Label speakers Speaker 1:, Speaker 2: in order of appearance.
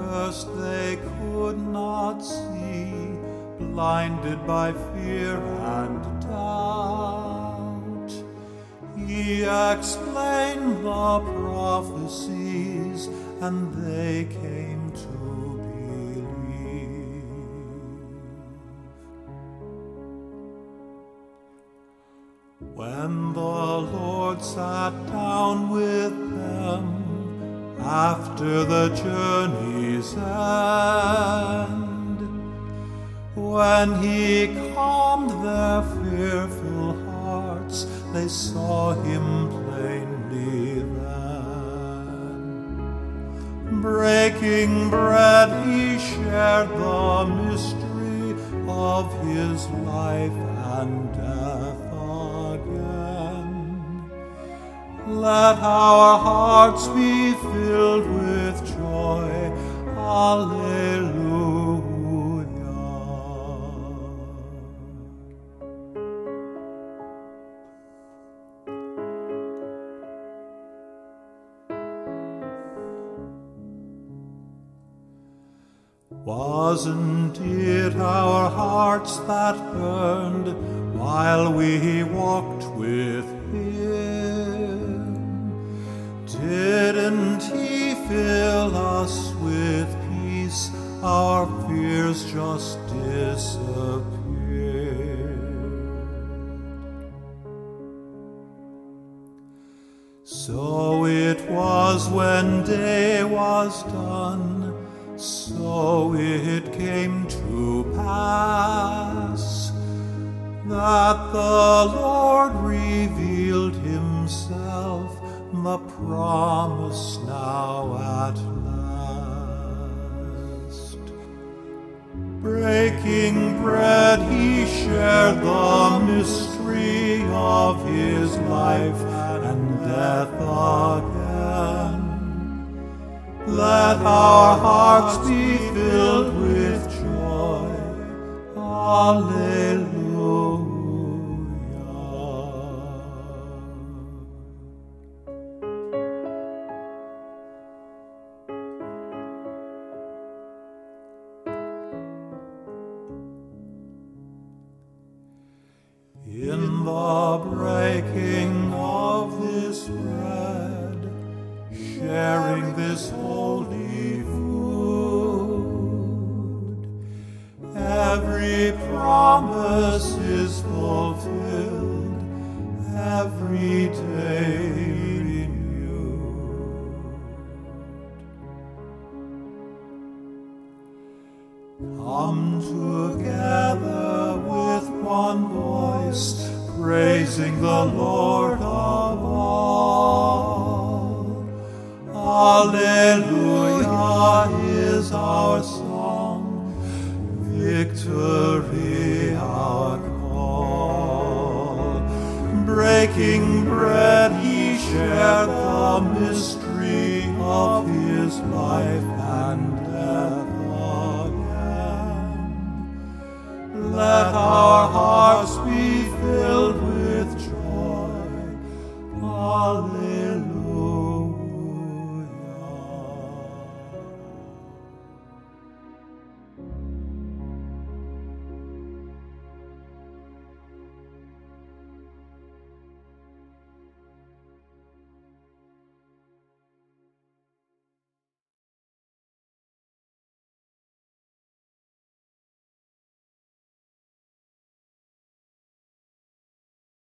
Speaker 1: first they could not see, blinded by fear and doubt. He explained the prophecies, and they came to believe. When the Lord sat down with them after the journey's end, when he calmed their fearful hearts, they saw him plainly then. Breaking bread, he shared the mystery of his life and death again. Let our hearts be filled with joy. Alleluia. Wasn't it our hearts that burned while we walked with him? Didn't he fill us with peace? Our fears just disappeared. So it was when day was done, so it came to pass that the Lord revealed himself, the promise now at last. Breaking bread, he shared the mystery of his life and death again. Let our hearts be filled with joy. Alleluia. In the breaking of this bread, sharing this holy food, every promise is fulfilled, every day renewed. Come together with one voice, praising the Lord of all. Alleluia is our song, victory our call. Breaking bread,